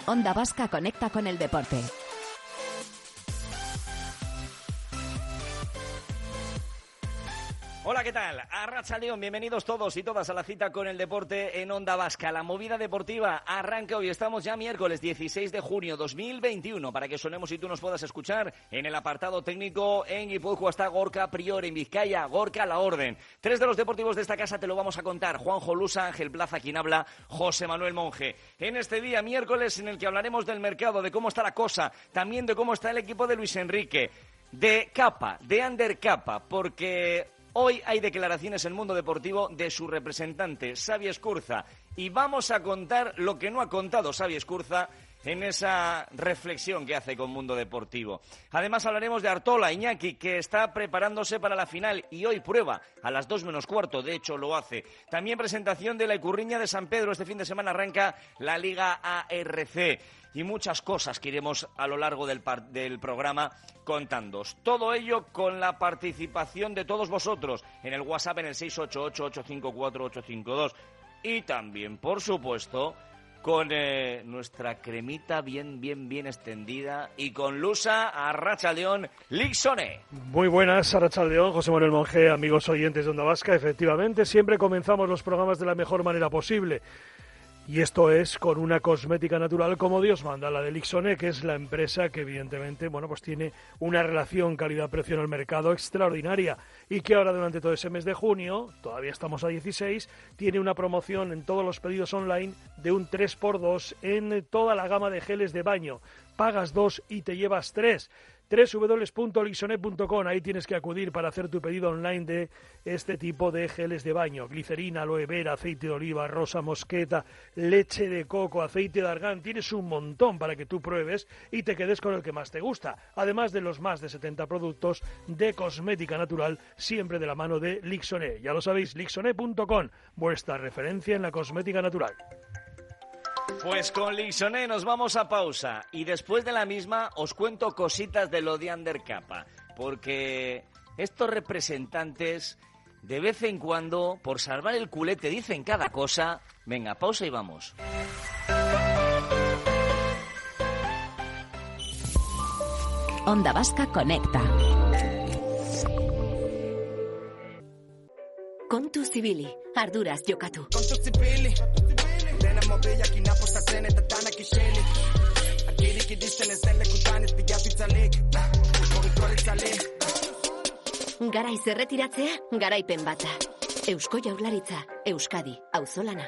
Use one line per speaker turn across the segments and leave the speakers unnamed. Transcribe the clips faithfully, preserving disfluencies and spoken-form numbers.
Onda Vasca conecta con el deporte.
Hola, ¿qué tal? Arratsaldeon, bienvenidos todos y todas a la cita con el deporte en Onda Vasca. La movida deportiva arranca hoy, estamos ya miércoles dieciséis de junio dos mil veintiuno, para que sonemos y tú nos puedas escuchar en el apartado técnico. En Guipúzcoa está Gorka Prior, en Vizcaya, Gorka La Orden. Tres de los deportivos de esta casa te lo vamos a contar. Juanjo Lusa, Ángel Plaza, quien habla, José Manuel Monge. En este día, miércoles, en el que hablaremos del mercado, de cómo está la cosa, también de cómo está el equipo de Luis Enrique, de Capa, de Ander Capa, porque hoy hay declaraciones en el mundo deportivo de su representante, Xavi Escurza, y vamos a contar lo que no ha contado Xavi Escurza en esa reflexión que hace con Mundo Deportivo. Además hablaremos de Artola, Iñaki, que está preparándose para la final y hoy prueba a las dos menos cuarto, de hecho lo hace. También presentación de la Icurriña de San Pedro, este fin de semana arranca la Liga A R C. Y muchas cosas que iremos a lo largo del, par- del programa contándoos. Todo ello con la participación de todos vosotros en el WhatsApp en el seis ocho ocho, ocho cinco cuatro, ocho cinco dos. Y también, por supuesto, con eh, nuestra cremita bien, bien, bien extendida y con Lusa, Arratsaldeon, Lixone.
Muy buenas, Arratsaldeon, José Manuel Monge, amigos oyentes de Onda Vasca. Efectivamente, siempre comenzamos los programas de la mejor manera posible. Y esto es con una cosmética natural como Dios manda, la de Lixone, que es la empresa que evidentemente, bueno, pues tiene una relación calidad-precio en el mercado extraordinaria y que ahora durante todo ese mes de junio, todavía estamos a dieciséis, tiene una promoción en todos los pedidos online de un tres por dos en toda la gama de geles de baño. Pagas dos y te llevas tres. doble u doble u doble u punto lixone punto com, ahí tienes que acudir para hacer tu pedido online de este tipo de geles de baño: glicerina, aloe vera, aceite de oliva, rosa mosqueta, leche de coco, aceite de argán. Tienes un montón para que tú pruebes y te quedes con el que más te gusta, además de los más de setenta productos de cosmética natural, siempre de la mano de Lixone. Ya lo sabéis, lixone punto com, vuestra referencia en la cosmética natural.
Pues con Lixone nos vamos a pausa y después de la misma os cuento cositas de lo de Ander Capa, porque estos representantes de vez en cuando, por salvar el culete, dicen cada cosa. Venga, pausa y vamos.
Onda Vasca conecta.
Kontu zibili, arduraz jokatu.
Kontu zibili, lehen mobilak inapostatzen eta danak isili. Agirik iristen ezen lekutan ez bilatu itzalik. Gorriko itzalik.
Garai zerretiratzea, garaipen bata. Eusko Jaurlaritza, Euskadi, auzolana.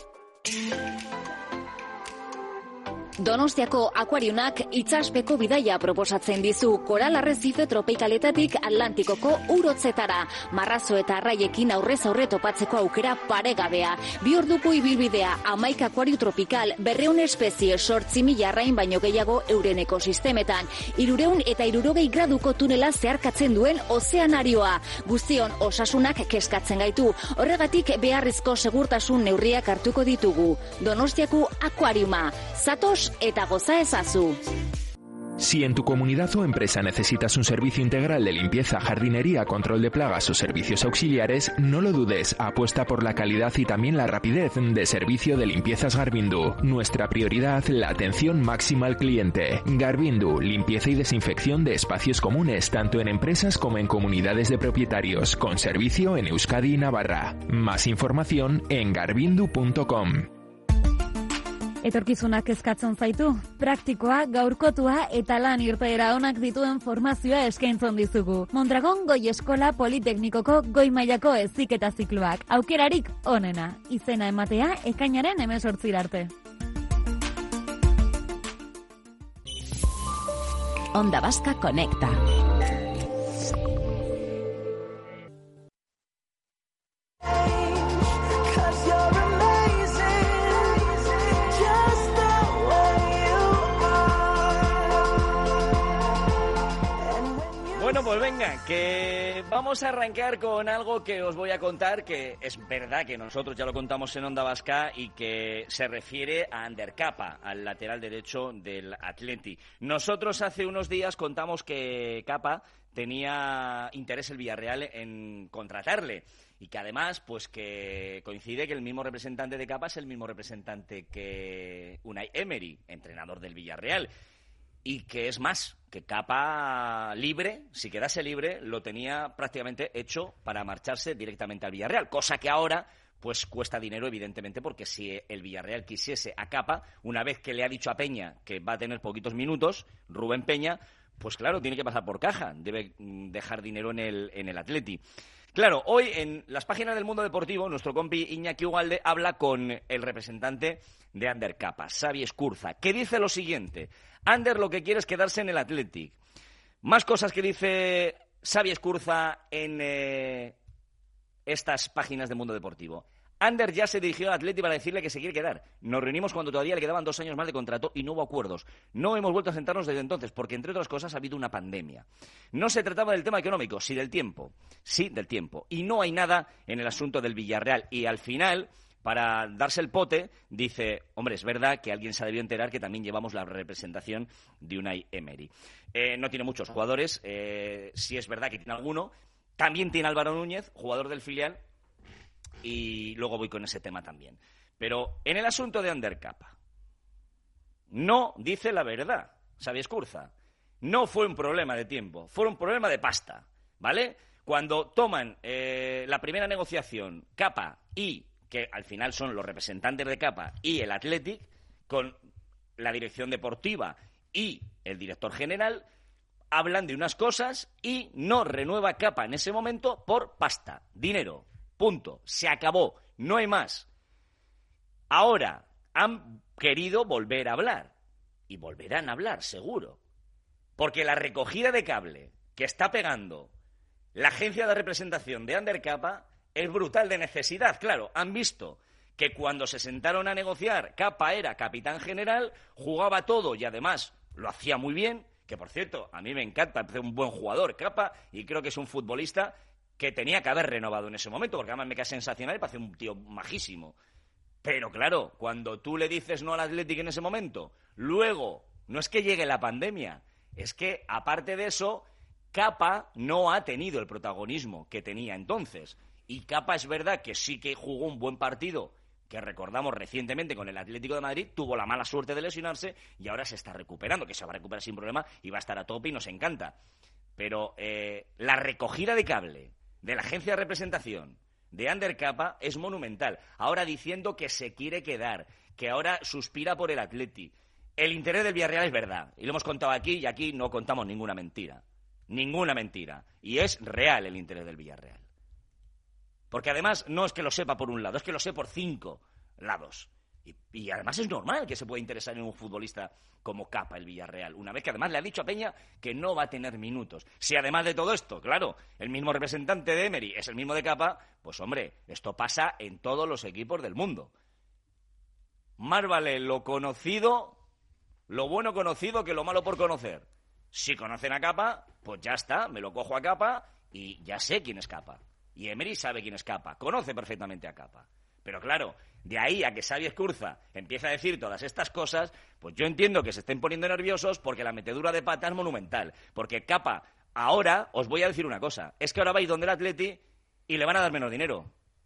Donostiako akuariunak itsaspeko bidaia proposatzen dizu, Koral Arrezife tropikaletatik Atlantikoko urotzetara. Marrazo eta arraiekin aurrez aurre topatzeko aukera paregabea. Bi orduko ibilbidea, hamaika akuario tropikal, berreun espezie, sortzi mila arrain baino gehiago euren ekosistemetan. Hirureun eta hirurogei graduko tunela zeharkatzen duen ozeanarioa. Guztion osasunak kezkatzen gaitu. Horregatik beharrizko segurtasun neurriak hartuko ditugu. Donostiako akuariuma. Zatoz eta goza ezazu.
Si en tu comunidad o empresa necesitas un servicio integral de limpieza, jardinería, control de plagas o servicios auxiliares, no lo dudes, apuesta por la calidad y también la rapidez de servicio de limpiezas Garbindu. Nuestra prioridad, la atención máxima al cliente. Garbindu, limpieza y desinfección de espacios comunes, tanto en empresas como en comunidades de propietarios, con servicio en Euskadi y Navarra. Más información en garbindu punto com.
Etorkizunak eskatzen zaitu, praktikoa, gaurkotua eta lan irteera onak dituen formazioa eskaintzen dizugu. Mondragon Goi Eskola Politeknikoko goi mailako heziketa zikloak. Aukerarik onena, izena ematea ekainaren hemezortzira arte.
Onda Vasca conecta.
Bueno, pues venga, que vamos a arrancar con algo que os voy a contar, que es verdad que nosotros ya lo contamos en Onda Vasca y que se refiere a Ander Capa, al lateral derecho del Atleti. Nosotros hace unos días contamos que Capa tenía interés el Villarreal en contratarle y que además, pues que coincide que el mismo representante de Capa es el mismo representante que Unai Emery, entrenador del Villarreal. Y que es más, que Capa libre, si quedase libre, lo tenía prácticamente hecho para marcharse directamente al Villarreal, cosa que ahora pues cuesta dinero, evidentemente, porque si el Villarreal quisiese a Capa, una vez que le ha dicho a Peña que va a tener poquitos minutos, Rubén Peña, pues claro, tiene que pasar por caja, debe dejar dinero en el, en el Atleti. Claro, hoy en las páginas del Mundo Deportivo, nuestro compi Iñaki Ugalde habla con el representante de Ander Capa, Xavi Escurza, que dice lo siguiente: Ander lo que quiere es quedarse en el Athletic. Más cosas que dice Xavi Escurza en eh, estas páginas del Mundo Deportivo. Ander ya se dirigió al Atleti para decirle que se quiere quedar. Nos reunimos cuando todavía le quedaban dos años más de contrato y no hubo acuerdos. No hemos vuelto a sentarnos desde entonces porque, entre otras cosas, ha habido una pandemia. No se trataba del tema económico, sí del tiempo. Sí del tiempo. Y no hay nada en el asunto del Villarreal. Y al final, para darse el pote, dice, hombre, es verdad que alguien se ha debido enterar que también llevamos la representación de Unai Emery. Eh, no tiene muchos jugadores, eh, sí es verdad que tiene alguno. También tiene Álvaro Núñez, jugador del filial. Y luego voy con ese tema también. Pero en el asunto de Ander Capa, no dice la verdad, Xavi Escurza. No fue un problema de tiempo, fue un problema de pasta, ¿vale? Cuando toman eh, la primera negociación Capa y, que al final son los representantes de Capa y el Athletic, con la dirección deportiva y el director general, hablan de unas cosas y no renueva Capa en ese momento por pasta, dinero. Punto. Se acabó. No hay más. Ahora han querido volver a hablar. Y volverán a hablar, seguro. Porque la recogida de cable que está pegando la agencia de representación de Ander Capa es brutal de necesidad. Claro, han visto que cuando se sentaron a negociar, Capa era capitán general, jugaba todo y además lo hacía muy bien. Que, por cierto, a mí me encanta, es un buen jugador, Capa, y creo que es un futbolista que tenía que haber renovado en ese momento, porque además me queda sensacional y parece un tío majísimo. Pero claro, cuando tú le dices no al Athletic en ese momento, luego, no es que llegue la pandemia, es que, aparte de eso, Capa no ha tenido el protagonismo que tenía entonces. Y Capa es verdad que sí que jugó un buen partido, que recordamos recientemente con el Atlético de Madrid, tuvo la mala suerte de lesionarse y ahora se está recuperando, que se va a recuperar sin problema y va a estar a tope y nos encanta. Pero eh, la recogida de cable de la agencia de representación de Ander Capa es monumental. Ahora diciendo que se quiere quedar, que ahora suspira por el Atleti. El interés del Villarreal es verdad, y lo hemos contado aquí, y aquí no contamos ninguna mentira. Ninguna mentira. Y es real el interés del Villarreal. Porque además no es que lo sepa por un lado, es que lo sé por cinco lados. Y, y además es normal que se pueda interesar en un futbolista como Capa, el Villarreal, una vez que además le ha dicho a Peña que no va a tener minutos. Si además de todo esto, claro, el mismo representante de Emery es el mismo de Capa, pues hombre, esto pasa en todos los equipos del mundo. Más vale lo conocido, lo bueno conocido que lo malo por conocer. Si conocen a Capa, pues ya está, me lo cojo a Capa y ya sé quién es Capa. Y Emery sabe quién es Capa, conoce perfectamente a Capa. Pero claro, de ahí a que Xavi Escurza empiece a decir todas estas cosas, pues yo entiendo que se estén poniendo nerviosos porque la metedura de pata es monumental. Porque Capa, ahora, os voy a decir una cosa, es que ahora vais donde el Atleti y le van a dar menos dinero.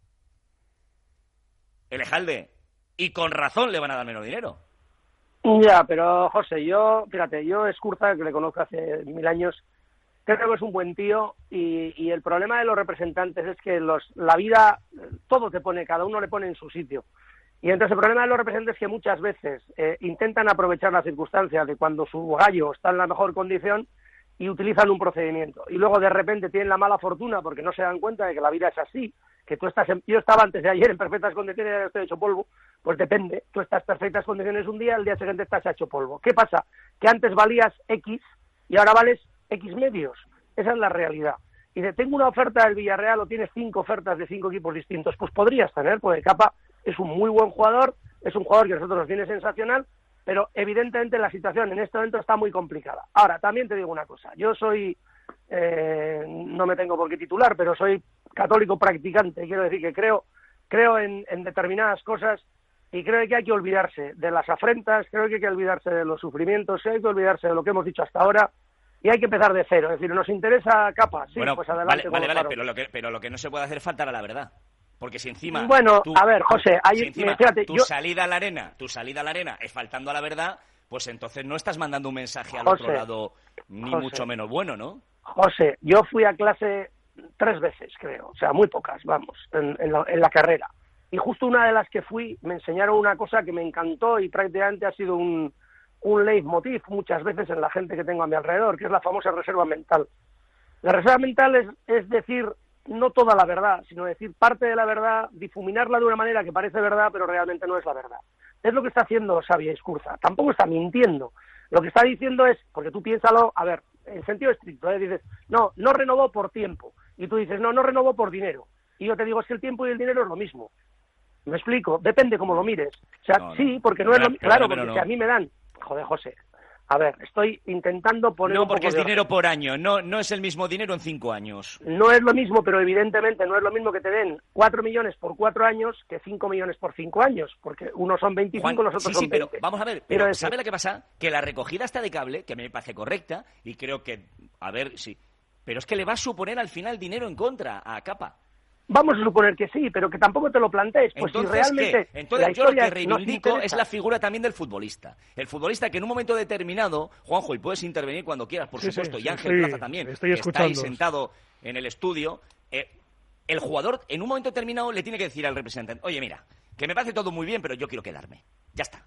El Ejalde. Y con razón le van a dar menos dinero.
Ya, pero José, yo, fíjate, yo Escurza, que le conozco hace mil años, creo que es un buen tío y, y el problema de los representantes es que los, la vida, todo te pone, cada uno le pone en su sitio. Y entonces el problema de los representantes es que muchas veces eh, intentan aprovechar la circunstancia de cuando su gallo está en la mejor condición y utilizan un procedimiento. Y luego de repente tienen la mala fortuna porque no se dan cuenta de que la vida es así, que tú estás en, yo estaba antes de ayer en perfectas condiciones y ahora estoy hecho polvo. Pues depende, tú estás en perfectas condiciones un día, el día siguiente estás hecho polvo. ¿Qué pasa? Que antes valías X y ahora vales X medios. Esa es la realidad. Y de tengo una oferta del Villarreal o tienes cinco ofertas de cinco equipos distintos, pues podrías tener, porque Capa es un muy buen jugador, es un jugador que a nosotros nos viene sensacional, pero evidentemente la situación en este momento está muy complicada. Ahora, también te digo una cosa, yo soy eh, no me tengo por qué titular, pero soy católico practicante, quiero decir que creo, creo en, en determinadas cosas y creo que hay que olvidarse de las afrentas, creo que hay que olvidarse de los sufrimientos, hay que olvidarse de lo que hemos dicho hasta ahora y hay que empezar de cero. Es decir, nos interesa Capa, sí,
bueno,
pues adelante.
Vale, vale, vale pero, lo que, pero lo que no se puede hacer es faltar a la verdad. Porque si encima...
Bueno,
tú,
a ver, José, hay,
si encima
fíjate,
tu
yo...
salida a la arena, tu salida a la arena es faltando a la verdad, pues entonces no estás mandando un mensaje al
José,
otro lado ni
José,
mucho menos bueno, ¿no?
José, yo fui a clase tres veces, creo, o sea, muy pocas, vamos, en, en, la, en la carrera. Y justo una de las que fui me enseñaron una cosa que me encantó y prácticamente ha sido un, un leitmotiv muchas veces en la gente que tengo a mi alrededor, que es la famosa reserva mental. La reserva mental es, es decir, no toda la verdad, sino decir parte de la verdad, difuminarla de una manera que parece verdad, pero realmente no es la verdad. Es lo que está haciendo Xavi Escurza. Tampoco está mintiendo. Lo que está diciendo es, porque tú piénsalo, a ver, en sentido estricto, ¿eh? Dices, no, no renovó por tiempo. Y tú dices, no, no renovó por dinero. Y yo te digo, es que el tiempo y el dinero es lo mismo. ¿Me explico? Depende cómo lo mires. O sea, no, no. sí, porque no, no es lo mismo. Claro, porque no. Si a mí me dan... Joder, José. A ver, estoy intentando poner...
No,
un
porque
poco
es
de
dinero
orden.
por año, no, no es el mismo dinero en cinco años.
No es lo mismo, pero evidentemente no es lo mismo que te den cuatro millones por cuatro años que cinco millones por cinco años, porque unos son veinticinco,
Juan,
los otros
sí,
son
sí,
veinte.
pero vamos a ver, pero
Quiero
¿sabe
decir-
lo que pasa? Que la recogida está de cable, que a mí me parece correcta, y creo que, a ver, sí, pero es que le va a suponer al final dinero en contra a Capa.
Vamos a suponer que sí, pero que tampoco te lo plantees, pues
Entonces,
si realmente
¿qué? Entonces
la
yo lo que
historia nos
reivindico
interesa-
es la figura también del futbolista. El futbolista que en un momento determinado, Juanjo, y puedes intervenir cuando quieras, por
Sí, sí,
supuesto,
sí,
y Ángel
estoy-
Plaza también,
estoy
que está ahí
escuchándoos.
sentado en el estudio, eh, el jugador en un momento determinado le tiene que decir al representante, oye, mira, que me parece todo muy bien, pero yo quiero quedarme. Ya está.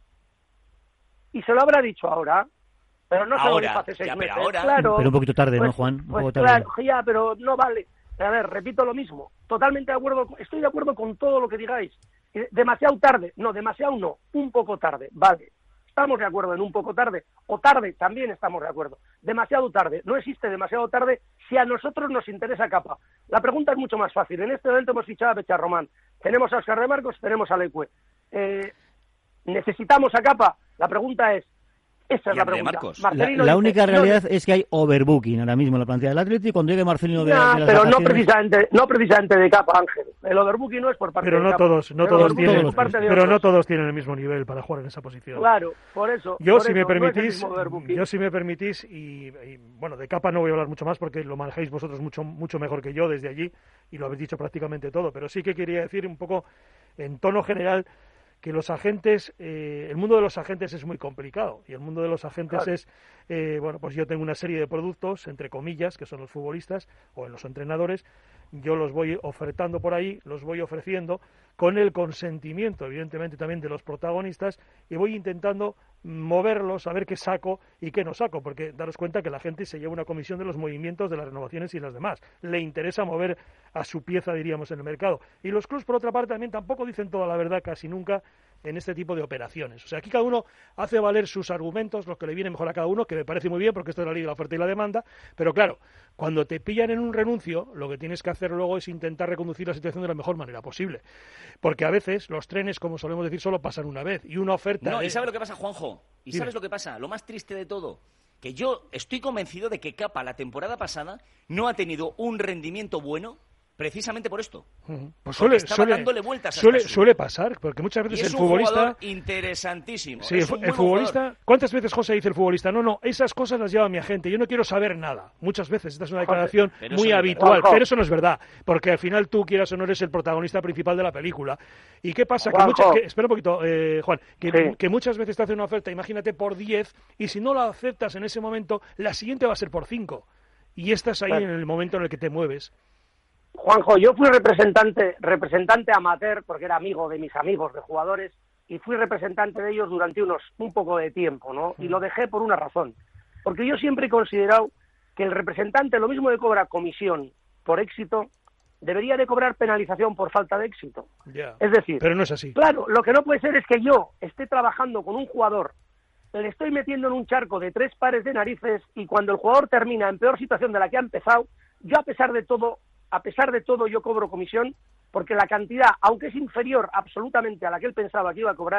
Y se lo habrá dicho ahora, pero no se lo
Ahora,
dijo hace seis
ya, pero
meses.
ahora-
Claro,
Pero un poquito tarde,
pues-
¿no, Juan? Un
Pues
poco tarde.
claro, ya, pero no vale. A ver, repito lo mismo. Totalmente de acuerdo, estoy de acuerdo con todo lo que digáis. Eh, Demasiado tarde, no, demasiado no, un poco tarde, vale. Estamos de acuerdo en un poco tarde, o tarde, también estamos de acuerdo. Demasiado tarde, no existe demasiado tarde si a nosotros nos interesa Capa. La pregunta es mucho más fácil. En este momento hemos fichado a Pecha Román, tenemos a Óscar de Marcos, tenemos a Leque. Eh, ¿Necesitamos a Capa? La pregunta es, esa es
Y
la
André
pregunta.
Marcos.
La,
Marcelino
la
dice,
única
no,
realidad es que hay overbooking ahora mismo en la plantilla del Atlético. Cuando llegue Marcelino de,
no,
de las
pero no
vacaciones-
precisamente, no precisamente de Capa, Ángel. El overbooking no es por parte
Pero
de
no
Capa.
todos, no
El
todos
overbooking
tienen,
es por parte de
pero no
otros.
todos tienen el mismo nivel para jugar en esa posición.
Claro, por eso.
Yo,
por
si me
eso, no es el
permitís,
mismo overbooking.
yo si me permitís, y, y, bueno, de Capa no voy a hablar mucho más porque lo manejáis vosotros mucho, mucho mejor que yo desde allí y lo habéis dicho prácticamente todo, pero sí que quería decir un poco en tono general que los agentes, eh, el mundo de los agentes es muy complicado y el mundo de los agentes
Claro.
es, eh, bueno, pues yo tengo una serie de productos, entre comillas, que son los futbolistas o en los entrenadores, yo los voy ofertando por ahí, los voy ofreciendo con el consentimiento, evidentemente, también de los protagonistas y voy intentando moverlos, a ver qué saco y qué no saco, porque daros cuenta que la gente se lleva una comisión de los movimientos, de las renovaciones y las demás. Le interesa mover a su pieza, diríamos, en el mercado. Y los clubs, por otra parte, también tampoco dicen toda la verdad casi nunca en este tipo de operaciones. O sea, aquí cada uno hace valer sus argumentos, los que le viene mejor a cada uno, que me parece muy bien porque esto es la ley de la oferta y la demanda, pero claro, cuando te pillan en un renuncio, lo que tienes que hacer luego es intentar reconducir la situación de la mejor manera posible. Porque a veces los trenes, como solemos decir, solo pasan una vez y una oferta...
No,
de-
¿y sabes lo que pasa, Juanjo? ¿Y
Dime.
sabes lo que pasa? Lo más triste de todo, que yo estoy convencido de que Capa la temporada pasada no ha tenido un rendimiento bueno precisamente por esto.
Ujú. Pues
Porque
suele,
estaba
suele,
dándole vueltas a
suele,
esta
suele pasar, porque muchas
Y
veces
es
el
un
futbolista...
jugador interesantísimo.
Sí,
es
el,
un
el
buen
futbolista,
jugador.
¿cuántas veces José dice el futbolista? No, no, esas cosas las lleva mi agente, yo no quiero saber nada. Muchas veces, esta es una declaración
Pero
muy
eso no es
habitual,
verdad.
pero eso no es verdad, porque al final tú, quieras o no, eres el protagonista principal de la película. ¿Y qué pasa? Que
Juanjo.
muchas, que, espera un poquito, eh, Juan, que,
Sí.
que muchas veces te hacen una oferta, imagínate, por diez, y si no la aceptas en ese momento, la siguiente va a ser por cinco. Y estás ahí
Claro.
en el momento en el que te mueves.
Juanjo, yo fui representante, representante amateur, porque era amigo de mis amigos de jugadores, y fui representante de ellos durante unos un poco de tiempo, ¿no? Y lo dejé por una razón. Porque yo siempre he considerado que el representante, lo mismo de cobrar comisión por éxito, debería de cobrar penalización por falta de éxito.
Ya.
Es decir,
Pero no es así.
claro, lo que no puede ser es que yo esté trabajando con un jugador, le estoy metiendo en un charco de tres pares de narices y cuando el jugador termina en peor situación de la que ha empezado, yo a pesar de todo, a pesar de todo yo cobro comisión porque la cantidad, aunque es inferior absolutamente a la que él pensaba que iba a cobrar,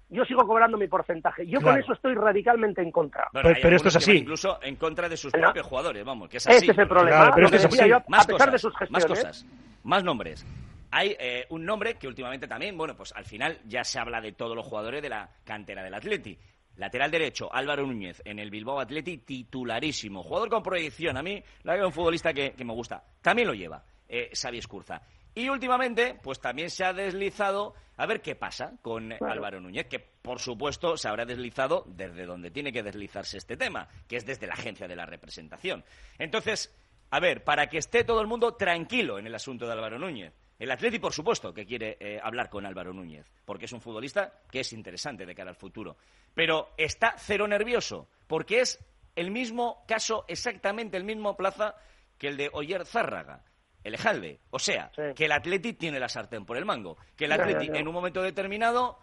yo sigo cobrando mi porcentaje. Yo
claro.
con eso estoy radicalmente en contra.
Bueno,
pero, pero esto es así.
Incluso en contra de sus
¿no?
propios jugadores, vamos, que es así.
Este es el problema.
Claro, pero
lo
es que
que
es
decía
así.
yo,
Más
a pesar
cosas,
de sus gestiones.
más cosas, más nombres. Hay eh, un nombre que últimamente también, bueno, pues al final ya se habla de todos los jugadores de la cantera del Atleti. Lateral derecho, Álvaro Núñez, en el Bilbao Athletic, titularísimo. Jugador con proyección. A mí, la verdad, un futbolista que, que me gusta. También lo lleva eh, Xavi Escurza. Y últimamente, pues también se ha deslizado a ver qué pasa con claro. Álvaro Núñez, que por supuesto se habrá deslizado desde donde tiene que deslizarse este tema, que es desde la agencia de la representación. Entonces, a ver, para que esté todo el mundo tranquilo en el asunto de Álvaro Núñez. El Atleti, por supuesto, que quiere eh, hablar con Álvaro Núñez, porque es un futbolista que es interesante de cara al futuro. Pero está cero nervioso, porque es el mismo caso, exactamente el mismo plaza que el de Oyer Zárraga, el Ejalde. O sea, sí. que el Atleti tiene la sartén por el mango, que el Atleti en un momento determinado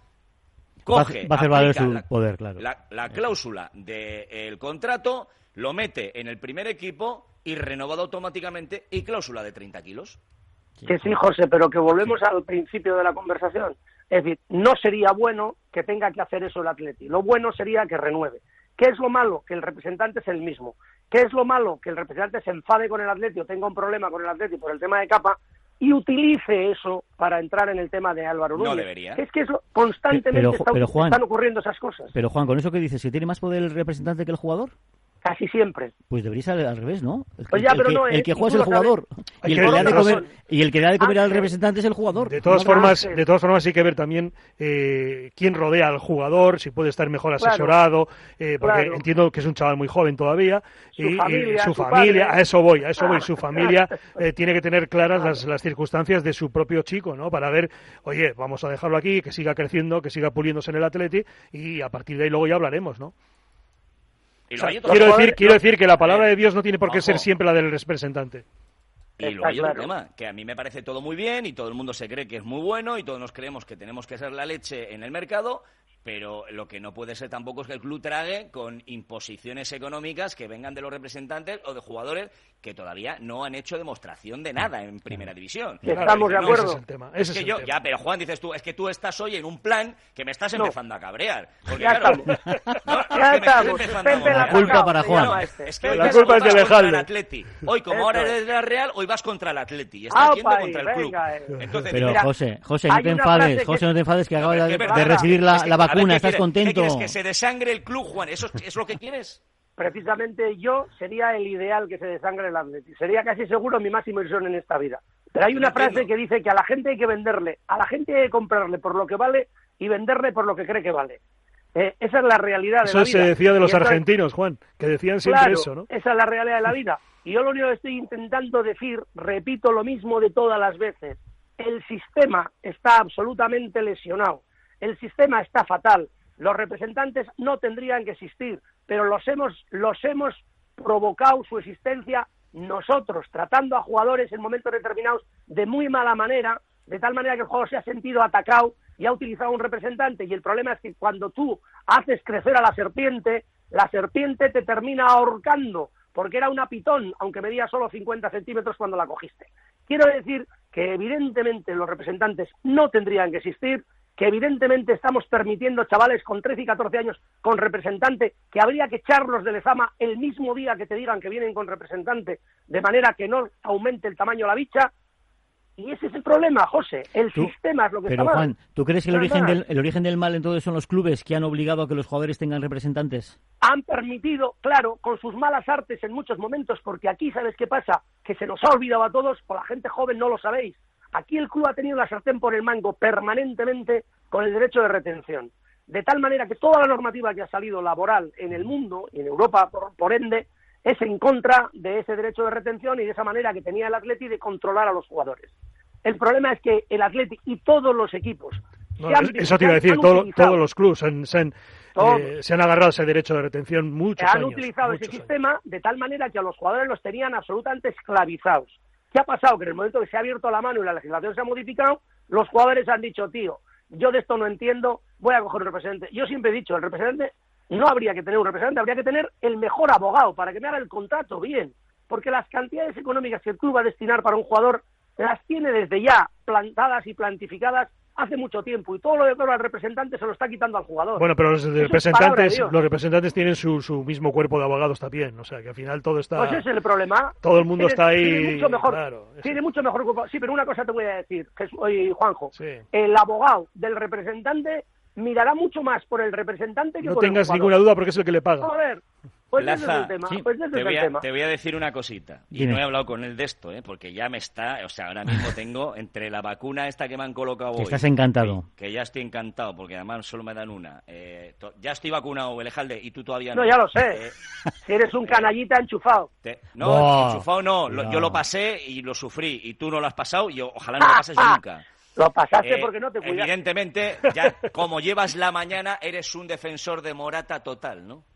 coge,
va a hacer valer su
la,
poder, claro.
la, la cláusula del contrato, lo mete en el primer equipo y renovado automáticamente y cláusula de treinta kilos.
Que sí, José, pero que volvemos al principio de la conversación. Es decir, no sería bueno que tenga que hacer eso el Atleti. Lo bueno sería que renueve. ¿Qué es lo malo? Que el representante es el mismo. ¿Qué es lo malo? Que el representante se enfade con el Atleti o tenga un problema con el Atleti por el tema de Capa y utilice eso para entrar en el tema de Álvaro Núñez.
No debería.
Es que eso constantemente
pero,
está,
pero, Juan,
están ocurriendo esas cosas.
Pero Juan, con eso que dices, ¿que tiene más poder el representante que el jugador?
Casi siempre.
Pues debería ser al revés, ¿no? El,
pues ya,
el,
pero
que,
no,
el que
eh,
juega es el jugador. Y el que, le ha de comer, y el que le ha de comer al representante es el jugador.
De todas
no,
formas,
no,
de todas formas hay que ver también eh, quién rodea al jugador, si puede estar mejor asesorado, claro, eh, porque claro. entiendo que es un chaval muy joven todavía
su
y
familia,
y su,
su
familia,
padre.
a eso voy, a eso voy, su familia eh, tiene que tener claras claro. las, las circunstancias de su propio chico, ¿no? Para ver, oye, vamos a dejarlo aquí, que siga creciendo, que siga puliéndose en el Atleti y a partir de ahí luego ya hablaremos, ¿no? O sea, quiero, decir, quiero decir que la palabra de Dios no tiene por qué Ojo. ser siempre la del representante.
Y luego hay otro tema, que a mí me parece todo muy bien y todo el mundo se cree que es muy bueno y todos nos creemos que tenemos que ser la leche en el mercado, pero lo que no puede ser tampoco es que el club trague con imposiciones económicas que vengan de los representantes o de jugadores que todavía no han hecho demostración de nada en primera división.
Claro, Estamos de acuerdo.
No, ese es el tema. Ese
es
es
que
el
yo,
tema.
ya, pero Juan, dices tú, es que tú estás hoy en un plan que me estás
no.
empezando a cabrear. Porque,
ya
claro,
estamos.
No,
ya
es
estamos.
La, la culpa para Juan.
Este. Es que
la culpa es del Ejalde.
Atleti. Hoy, como
Eso.
ahora eres de la Real, hoy vas contra el Atleti y estás yendo contra el club.
Venga, eh.
Entonces,
pero
mira,
José, José, no te enfades,
que...
José, no te enfades que acaba
no,
de,
de,
de recibir la,
es que,
la vacuna, ¿estás
¿qué
contento?
¿Qué quieres? ¿Que se desangre el club, Juan? ¿Eso es, es lo que quieres?
Precisamente yo sería el ideal que se desangre el Atleti. Sería casi seguro mi máxima ilusión en esta vida. Pero hay una
Entiendo.
frase que dice que a la gente hay que venderle, a la gente hay que comprarle por lo que vale y venderle por lo que cree que vale. Eh, esa es la realidad de
eso
la vida.
Eso se decía de los
entonces,
argentinos, Juan, que decían siempre
claro,
eso, ¿no?
Esa es la realidad de la vida. Y yo lo único que estoy intentando decir, repito lo mismo de todas las veces, el sistema está absolutamente lesionado, el sistema está fatal, los representantes no tendrían que existir, pero los hemos, los hemos provocado su existencia nosotros, tratando a jugadores en momentos determinados de muy mala manera, de tal manera que el jugador se ha sentido atacado y ha utilizado un representante, y el problema es que cuando tú haces crecer a la serpiente, la serpiente te termina ahorcando, porque era una pitón, aunque medía solo cincuenta centímetros cuando la cogiste. Quiero decir que evidentemente los representantes no tendrían que existir, que evidentemente estamos permitiendo chavales con trece y catorce años con representante, que habría que echarlos de Lezama el mismo día que te digan que vienen con representante, de manera que no aumente el tamaño de la bicha. Y ese es el problema, José. El
¿Tú?
sistema es lo que
Pero,
está mal.
Juan, ¿tú crees que el
No
origen,
más.
del, el origen del mal entonces son los clubes que han obligado a que los jugadores tengan representantes?
Han permitido, claro, con sus malas artes en muchos momentos, porque aquí, ¿sabes qué pasa? Que se nos ha olvidado a todos, o la gente joven no lo sabéis. Aquí el club ha tenido la sartén por el mango permanentemente con el derecho de retención. De tal manera que toda la normativa que ha salido laboral en el mundo, y en Europa, por, por ende, es en contra de ese derecho de retención y de esa manera que tenía el Atleti de controlar a los jugadores. El problema es que el Atleti y todos los equipos...
No,
se han,
eso te iba a decir, todo, todos los clubes han, se, han, eh, se han agarrado ese derecho de retención muchos
han
años.
Han utilizado
ese
años.
sistema
de tal manera que a los jugadores los tenían absolutamente esclavizados. ¿Qué ha pasado? Que en el momento que se ha abierto la mano y la legislación se ha modificado, los jugadores han dicho, tío, yo de esto no entiendo, voy a coger un representante. Yo siempre he dicho, el representante no habría que tener un representante, habría que tener el mejor abogado para que me haga el contrato bien, porque las cantidades económicas que el club va a destinar para un jugador las tiene desde ya plantadas y plantificadas hace mucho tiempo y todo lo de todo al representante se lo está quitando al jugador.
Bueno, pero los
Eso
representantes los representantes tienen su, su mismo cuerpo de abogados también, o sea, que al final todo está...
Pues ese es el problema.
Todo el mundo
tiene,
está ahí...
Tiene mucho mejor,
claro,
tiene mucho mejor... Sí, pero una cosa te voy a decir, Jesús, oye, Juanjo.
Sí.
El abogado del representante mirará mucho más por el representante que
no
por el
tengas
jugador.
ninguna duda porque es el que le paga.
Joder. Pues ese es
Plaza,
el tema.
sí.
Pues ese
te,
es
voy
el
a,
tema.
te voy a decir una cosita. Y
Dime.
no he hablado con él de esto, ¿eh? Porque ya me está... O sea, ahora mismo tengo entre la vacuna esta que me han colocado
Que
hoy...
estás encantado.
Que, que ya estoy encantado, porque además solo me dan una. Eh, to- ya estoy vacunado, Elejalde, y tú todavía no.
No, ya lo sé.
Eh,
Si eres un canallita enchufado.
te- no,
Buah,
enchufado no. Lo-
no.
Yo lo pasé y lo sufrí. Y tú no lo has pasado y o- ojalá no lo pases nunca.
Lo pasaste
Eh,
porque no te cuidas.
Evidentemente, ya como llevas la mañana, eres un defensor de Morata total, ¿no?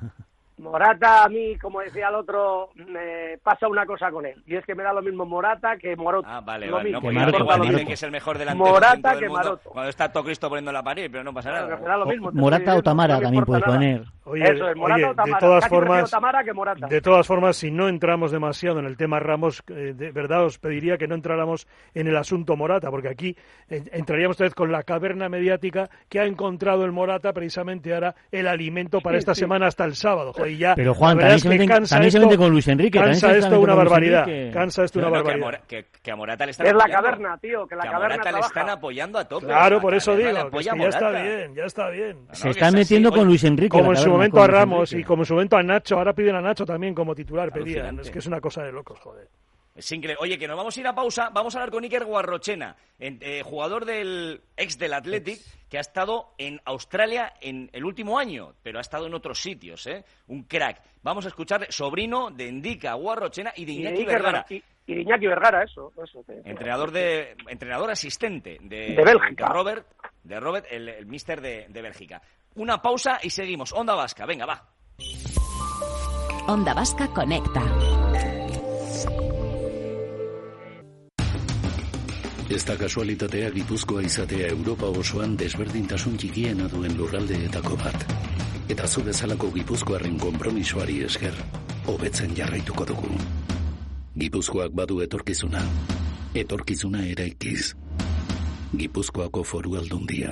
Morata, a mí, como decía el otro, me pasa una cosa con él. Y es que me da lo mismo Morata que Moroto.
Ah, vale,
Lo
vale.
mismo.
No, pues
Que
ya
Maroto,
igual
que
dicen
Maroto.
que es el mejor delantero
Morata
centro del
que
mundo,
Maroto.
cuando está todo Cristo poniendo la pared, pero no pasa
Claro,
nada.
que me da lo mismo, te
Morata
estoy
o Tamara
diciendo, no me
también puedes
importa nada.
poner.
Oye,
Eso es, Morata
oye,
o Tamara.
de todas
Casi prefiero
formas,
Tamara que Morata.
de todas formas, si no entramos demasiado en el tema Ramos, eh, de verdad os pediría que no entráramos en el asunto Morata, porque aquí eh, entraríamos otra vez con la caverna mediática que ha encontrado el Morata precisamente ahora el alimento para
Sí,
esta
sí.
semana hasta el sábado. Joder, y ya,
Pero Juan,
la verdad
también
es
se
que
meten-
cansa
también se
esto-
meten con Luis Enrique, también
Cansa
se
esto
meten
una
con Luis
barbaridad.
Enrique.
Cansa esto una
No, no, que, a
barbaridad.
Mora- que- que a Morata le están
Es la
apoyando.
caverna, tío, que la
Que a
caverna
Morata le
trabaja.
están apoyando a tope.
Claro,
La
por eso
caverna le
digo, que, es
apoya
que ya está
Morata.
bien, ya está bien.
Claro
Se
que
están
es así.
metiendo con
Oye,
Luis Enrique.
Como
la
en su
caverna,
momento
con
a
Luis
Ramos
Enrique.
y como en su momento a Nacho, ahora piden a Nacho también como titular, pedían.
Alucinante.
Es que es una cosa de locos, joder.
Es increíble. Oye, que nos vamos a ir a pausa. Vamos a hablar con Iker Guarrochena, en- eh, jugador del ex del Athletic, que ha estado en Australia en el último año, pero ha estado en otros sitios, ¿eh? Un crack. Vamos a escuchar sobrino de Indica Guarrochena y de
Y de
Iñaki
Iker
Vergara,
y, y de Iñaki Vergara, eso. eso te-
entrenador de entrenador asistente de,
De Bélgica.
de Robert, de Robert, el, el míster de, de Bélgica. Una pausa y seguimos. Onda Vasca, venga, va.
Onda Vasca Conecta.
Ez da kasualitatea Gipuzkoa izatea Europa osoan desberdintasun txikiena duen lurraldeetako bat. Eta zu bezalako Gipuzkoarren konpromisoari esker, hobetzen jarraituko dugu. Gipuzkoak badu etorkizuna. Etorkizuna eraikiz. Gipuzkoako Foru Aldundia.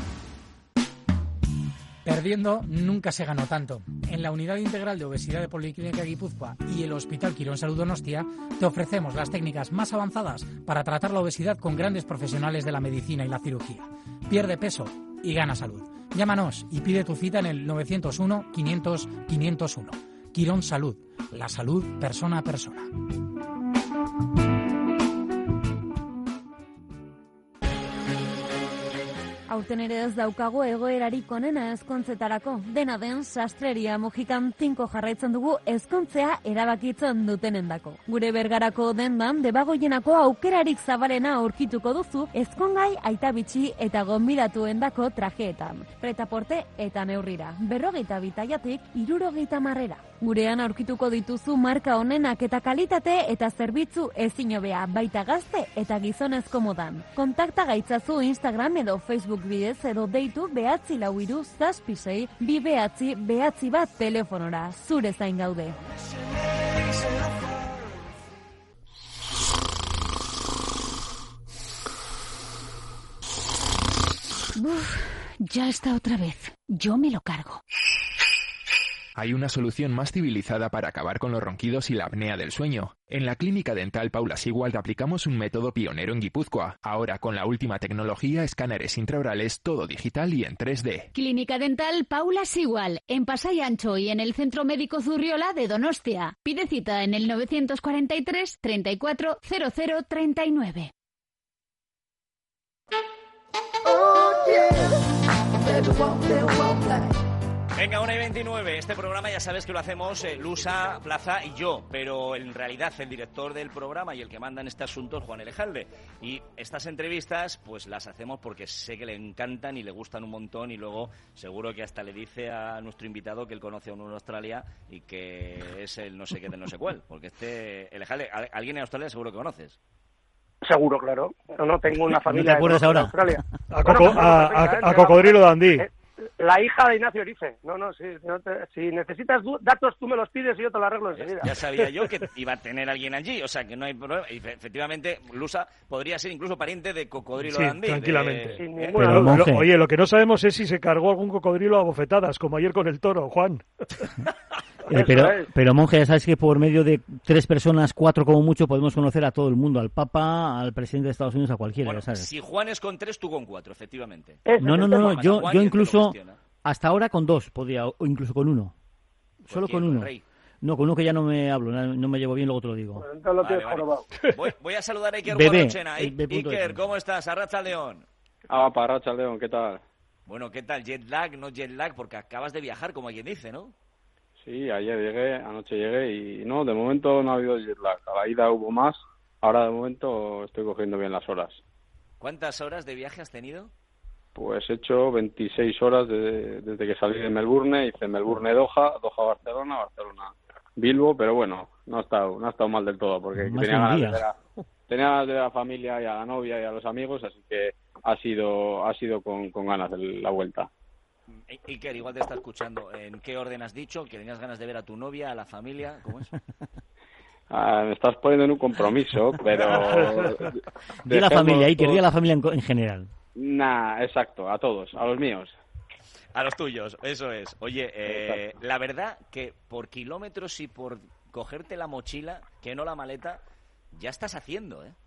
Perdiendo nunca se ganó tanto. En la Unidad Integral de Obesidad de Policlínica Guipúzcoa y el Hospital Quirón Salud Donostia te ofrecemos las técnicas más avanzadas para tratar la obesidad con grandes profesionales de la medicina y la cirugía. Pierde peso y gana salud. Llámanos y pide tu cita en el nueve cero uno, quinientos, quinientos uno. Quirón Salud. La salud persona a persona.
Aurten ere ez daukago egoerarik onena ezkontzetarako. Dena den, sastreria mojikan tinko jarraitzen dugu ezkontzea erabakitzen dutenendako. Gure Bergarako dendan, debagoienako aukerarik zabalena aurkituko duzu ezkongai, aitabitxi eta gonbidatuendako trajeetan. Pretaporte eta neurrira. Berrogeita bitaiatik, irurogeita marrera. Gurean aurkituko dituzu marka onenak eta kalitate eta zerbitzu ezin hobea, baita gazte eta gizonezko modan. Kontakta gaitzazu Instagram edo Facebook bidez edo deitu behatzi lau hiru zazpi sei bi behatzi behatzi bat telefonora. Zure zain gaude.
Uf, ya está otra vez. Yo me lo cargo.
Hay una solución más civilizada para acabar con los ronquidos y la apnea del sueño. En la Clínica Dental Paula Siguald aplicamos un método pionero en Guipúzcoa. Ahora con la última tecnología, escáneres intraorales, todo digital y en tres D.
Clínica Dental Paula Sigual, en Pasai Ancho y en el Centro Médico Zurriola de Donostia. Pide cita en el novecientos cuarenta y tres, treinta y cuatro, cero cero treinta y nueve.
Venga, una y veintinueve. Este programa ya sabes que lo hacemos eh, Lusa, Plaza y yo, pero en realidad el director del programa y el que manda en este asunto es Juan Elejalde. Y estas entrevistas pues las hacemos porque sé que le encantan y le gustan un montón y luego seguro que hasta le dice a nuestro invitado que él conoce a uno en Australia y que es el no sé qué de no sé cuál. Porque este Elejalde, ¿a- alguien en Australia seguro que conoces?
Seguro, claro. No, no tengo una
¿No
familia
te acuerdas
en
ahora?
Australia.
A,
Bueno,
Coco-
pues,
a,
perfectamente,
a- a Cocodrilo Dandí.
Eh, La hija de Ignacio Erice. No, no, sí, no te, si necesitas du- datos, tú me los pides y yo te los arreglo enseguida.
Ya sabía yo que iba a tener alguien allí, o sea que no hay problema. Y efectivamente, Lusa podría ser incluso pariente de Cocodrilo
Sí,
Dandí.
tranquilamente.
De...
Sin
¿eh?
ninguna
Pero,
duda.
lo- oye, lo que no sabemos es si se cargó algún cocodrilo a bofetadas, como ayer con el toro, Juan.
Eh, pero,
es.
pero, monje, ya sabes que por medio de tres personas, cuatro como mucho, podemos conocer a todo el mundo, al Papa, al presidente de Estados Unidos, a cualquiera,
Bueno,
ya sabes.
si Juan es con tres, tú con cuatro, efectivamente.
Ese
No,
es
no,
el
no,
tema.
no, yo,
Juan
yo
y el que lo
incluso,
gestiona.
hasta ahora con dos podía, o incluso con uno. Solo
quién?
con
¿Con
uno.
Rey?
No, con uno que ya no me hablo, no, no me llevo bien, luego te lo digo.
Bueno, entonces lo
Vale,
tienes
vale.
jorobado.
Voy, voy a saludar a Iker
Bebé,
Guarrochena.
el B punto
Iker,
S.
¿cómo estás? Arracha León.
Ah, para Racha León, ¿qué tal?
Bueno, ¿qué tal? ¿Jet lag? ¿No jet lag? Porque acabas de viajar, como quien dice, ¿no?
Sí, ayer llegué, anoche llegué y no, de momento no ha habido jet lag. A la ida hubo más, ahora de momento estoy cogiendo bien las horas.
¿Cuántas horas de viaje has tenido?
Pues he hecho veintiséis horas de- desde que salí de Melbourne, hice Melbourne-Doha, Doha-Barcelona, Barcelona-Bilbo, pero bueno, no ha estado, no ha estado mal del todo porque
Más
tenía
de un
ganas de,
día.
ver a, tenía ganas de ver a la familia y a la novia y a los amigos, así que ha sido, ha sido con, con ganas el- la vuelta.
I- Iker, igual te está escuchando. ¿En qué orden has dicho? ¿Que tenías ganas de ver a tu novia, a la familia? ¿Cómo es?
Ah, me estás poniendo en un compromiso, pero...
Di a la
dejemos
familia, Iker,
todo-
di a la familia en, co- en general.
Nah, exacto, a todos, a los míos.
A los tuyos, eso es. Oye, eh, la verdad que por kilómetros y por cogerte la mochila, que no la maleta, ya estás haciendo, ¿eh?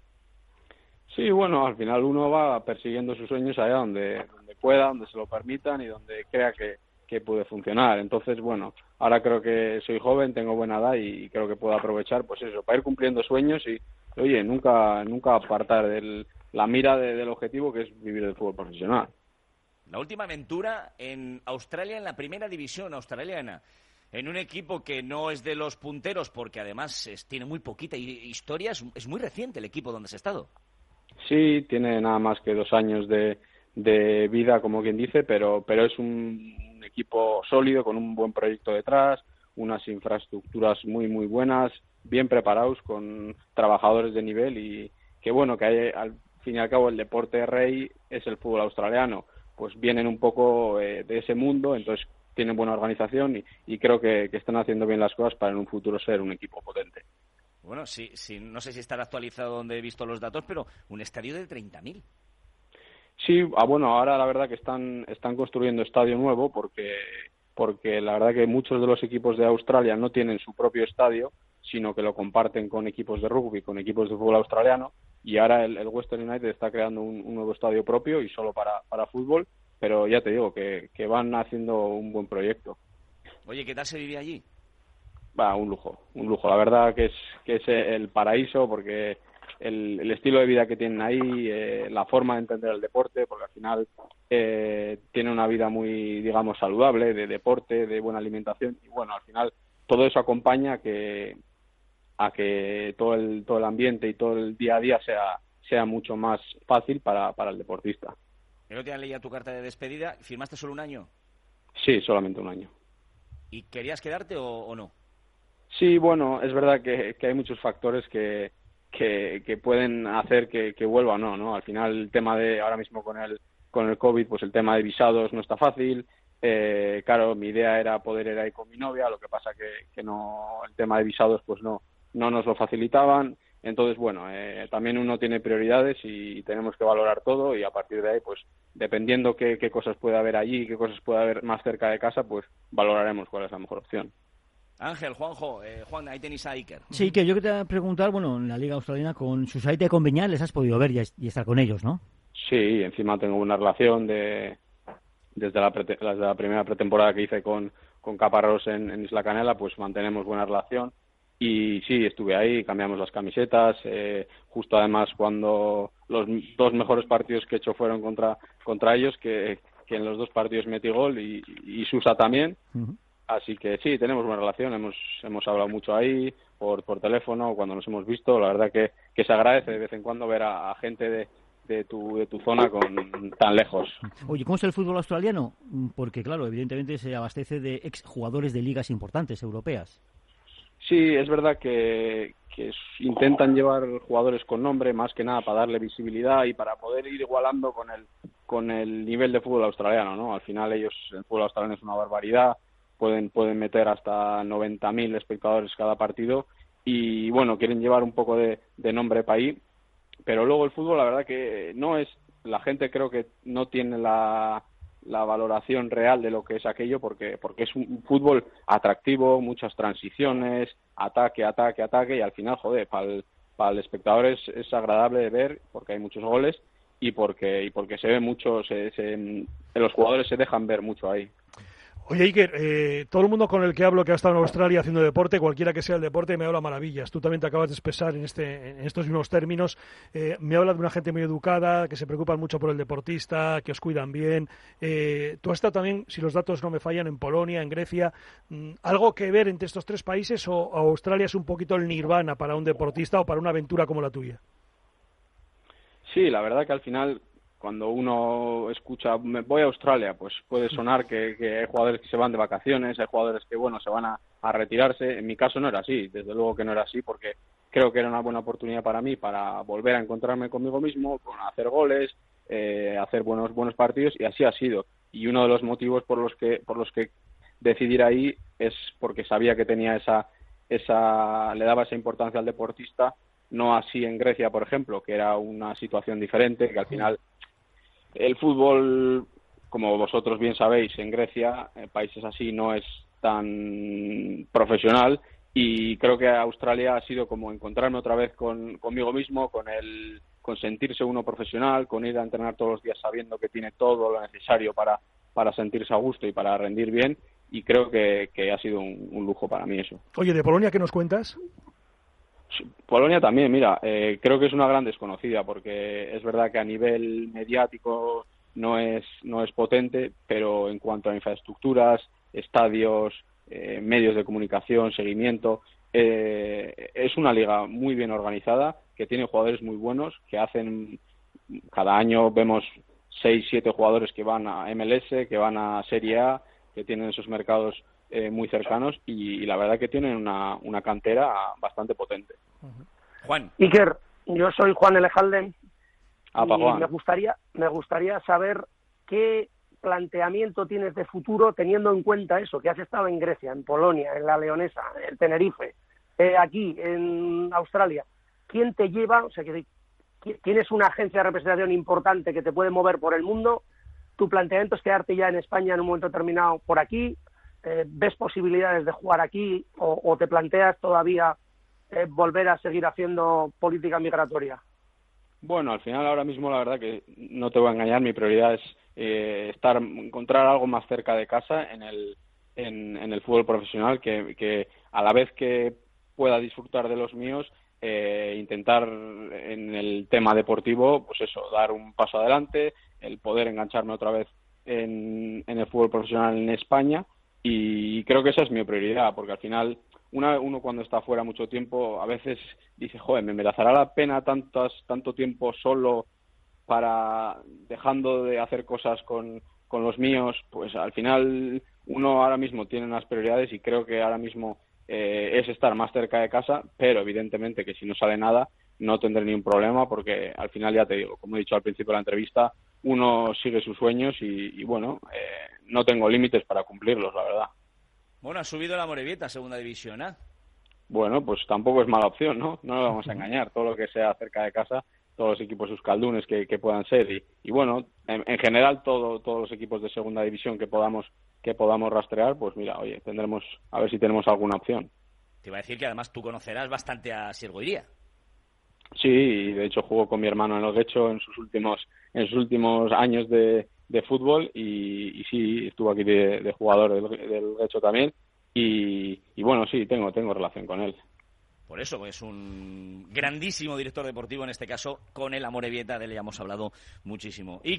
Sí, bueno, al final uno va persiguiendo sus sueños allá donde, donde pueda, donde se lo permitan y donde crea que, que puede funcionar. Entonces, bueno, ahora creo que soy joven, tengo buena edad y creo que puedo aprovechar, pues eso, para ir cumpliendo sueños y, oye, nunca nunca apartar del, la mira de- del objetivo que es vivir del fútbol profesional.
La última aventura en Australia, en la primera división australiana, en un equipo que no es de los punteros, porque además es- tiene muy poquita hi- historia, es, es muy reciente el equipo donde has estado.
Sí, tiene nada más que dos años de, de vida, como quien dice, pero, pero es un, un equipo sólido, con un buen proyecto detrás, unas infraestructuras muy, muy buenas, bien preparados, con trabajadores de nivel y que bueno, que hay, al fin y al cabo el deporte rey es el fútbol australiano, pues vienen un poco eh, de ese mundo, entonces tienen buena organización y, y creo que, que están haciendo bien las cosas para en un futuro ser un equipo potente.
Bueno, sí, sí, no sé si estará actualizado donde he visto los datos, pero un estadio de treinta mil.
Sí, ah, bueno, ahora la verdad que están están construyendo estadio nuevo porque porque la verdad que muchos de los equipos de Australia no tienen su propio estadio, sino que lo comparten con equipos de rugby, con equipos de fútbol australiano, y ahora el, el Western United está creando un, un nuevo estadio propio y solo para, para fútbol, pero ya te digo que, que van haciendo un buen proyecto.
Oye, ¿qué tal se vive allí?
Va, un lujo, un lujo. La verdad que es que es el paraíso porque el, el estilo de vida que tienen ahí, eh, la forma de entender el deporte, porque al final eh, tiene una vida muy, digamos, saludable, de deporte, de buena alimentación y bueno, al final todo eso acompaña a que a que todo el todo el ambiente y todo el día a día sea sea mucho más fácil para, para el deportista.
El otro día leía tu carta de despedida, ¿firmaste solo un año?
Sí, solamente un año.
¿Y querías quedarte o, o no?
Sí, bueno, es verdad que, que hay muchos factores que, que, que pueden hacer que, que vuelva o no, ¿no? Al final el tema de, ahora mismo con el, con el COVID, pues el tema de visados no está fácil. Eh, claro, mi idea era poder ir ahí con mi novia, lo que pasa que, que no, el tema de visados pues no, no nos lo facilitaban. Entonces, bueno, eh, también uno tiene prioridades y tenemos que valorar todo y a partir de ahí, pues dependiendo qué, qué cosas puede haber allí, qué cosas puede haber más cerca de casa, pues valoraremos cuál es la mejor opción.
Ángel, Juanjo, eh, Juan, ahí tenéis a Iker.
Sí, que yo quería preguntar, bueno, en la Liga Australiana con Susaite y con Beñat les has podido ver y, y estar con ellos, ¿no?
Sí, encima tengo una relación de desde la, prete, desde la primera pretemporada que hice con, con Caparrós en, en Isla Canela, pues mantenemos buena relación. Y sí, estuve ahí, cambiamos las camisetas, eh, justo además cuando los dos mejores partidos que he hecho fueron contra contra ellos, que, que en los dos partidos metí gol y, y Susa también. Uh-huh. Así que sí, tenemos buena relación, hemos hemos hablado mucho ahí, por por teléfono, cuando nos hemos visto, la verdad que, que se agradece de vez en cuando ver a, a gente de, de, tu, de tu zona con tan lejos.
Oye, ¿cómo es el fútbol australiano? Porque claro, evidentemente se abastece de exjugadores de ligas importantes europeas.
Sí, es verdad que, que intentan llevar jugadores con nombre, más que nada para darle visibilidad y para poder ir igualando con el con el nivel de fútbol australiano, ¿no? Al final ellos, el fútbol australiano es una barbaridad, pueden pueden meter hasta noventa mil espectadores cada partido y, bueno, quieren llevar un poco de, de nombre país, pero luego el fútbol, la verdad que no es, la gente creo que no tiene la, la valoración real de lo que es aquello porque porque es un fútbol atractivo, muchas transiciones, ataque, ataque, ataque y al final, joder, para el, para el espectador es, es agradable de ver porque hay muchos goles y porque y porque se ve mucho, se, se, los jugadores se dejan ver mucho ahí.
Oye, Iker, eh, todo el mundo con el que hablo que ha estado en Australia haciendo deporte, cualquiera que sea el deporte, me habla maravillas. Tú también te acabas de expresar en, este, en estos mismos términos. Eh, me habla de una gente muy educada, que se preocupan mucho por el deportista, que os cuidan bien. Eh, tú has estado también, si los datos no me fallan, en Polonia, en Grecia. ¿Algo que ver entre estos tres países o Australia es un poquito el nirvana para un deportista o para una aventura como la tuya?
Sí, la verdad que al final, cuando uno escucha, me voy a Australia, pues puede sonar que, que hay jugadores que se van de vacaciones, hay jugadores que, bueno, se van a, a retirarse. En mi caso no era así, desde luego que no era así, porque creo que era una buena oportunidad para mí para volver a encontrarme conmigo mismo, con hacer goles, eh, hacer buenos buenos partidos, y así ha sido. Y uno de los motivos por los que por los que decidir ahí es porque sabía que tenía esa esa le daba esa importancia al deportista, no así en Grecia, por ejemplo, que era una situación diferente, que al final el fútbol, como vosotros bien sabéis, en Grecia, en países así, no es tan profesional, y creo que Australia ha sido como encontrarme otra vez con, conmigo mismo, con el con sentirse uno profesional, con ir a entrenar todos los días sabiendo que tiene todo lo necesario para, para sentirse a gusto y para rendir bien, y creo que, que ha sido un, un lujo para mí eso.
Oye, ¿de Polonia qué nos cuentas?
Polonia también, mira, eh, creo que es una gran desconocida porque es verdad que a nivel mediático no es no es potente, pero en cuanto a infraestructuras, estadios, eh, medios de comunicación, seguimiento, eh, es una liga muy bien organizada, que tiene jugadores muy buenos, que hacen, cada año vemos seis, siete jugadores que van a M L S, que van a Serie A, que tienen esos mercados Eh, muy cercanos y, y la verdad que tienen una, una cantera bastante potente.
Juan.
Iker, yo soy Juan Elejalde
ah,
y
Juan.
me gustaría me gustaría saber qué planteamiento tienes de futuro teniendo en cuenta eso, que has estado en Grecia, en Polonia, en la Leonesa, en Tenerife, eh, aquí en Australia. ¿Quién te lleva? O sea, que tienes una agencia de representación importante que te puede mover por el mundo. ¿Tu planteamiento es quedarte ya en España en un momento determinado por aquí? Eh, ¿Ves posibilidades de jugar aquí o, o te planteas todavía eh, volver a seguir haciendo política migratoria?
Bueno, al final ahora mismo la verdad que no te voy a engañar, mi prioridad es eh, estar encontrar algo más cerca de casa en el en, en el fútbol profesional, que, que a la vez que pueda disfrutar de los míos, eh, intentar en el tema deportivo, pues eso, dar un paso adelante, el poder engancharme otra vez en, en el fútbol profesional en España. Y creo que esa es mi prioridad, porque al final una, uno cuando está fuera mucho tiempo a veces dice, joder, me merecerá la pena tantas, tanto tiempo solo para dejando de hacer cosas con, con los míos. Pues al final uno ahora mismo tiene unas prioridades y creo que ahora mismo eh, es estar más cerca de casa, pero evidentemente que si no sale nada no tendré ni un problema, porque al final, ya te digo, como he dicho al principio de la entrevista, uno sigue sus sueños y, y bueno, eh, no tengo límites para cumplirlos, la verdad.
Bueno, ha subido la Amorebieta a segunda división, ¿eh?
Bueno, pues tampoco es mala opción, ¿no? No nos vamos a engañar. Todo lo que sea cerca de casa, todos los equipos euskaldunes que, que puedan ser. Y, y bueno, en, en general, todo, todos los equipos de segunda división que podamos que podamos rastrear, pues mira, oye, tendremos, a ver si tenemos alguna opción.
Te iba a decir que además tú conocerás bastante a Sirgoiría.
Sí, y de hecho jugó con mi hermano en el Guecho en sus últimos en sus últimos años de, de fútbol y, y sí, estuvo aquí de, de jugador del, del Guecho también y, y bueno, sí, tengo tengo relación con él.
Por eso, es un grandísimo director deportivo, en este caso, con el Amorebieta, de él ya hemos hablado muchísimo. Y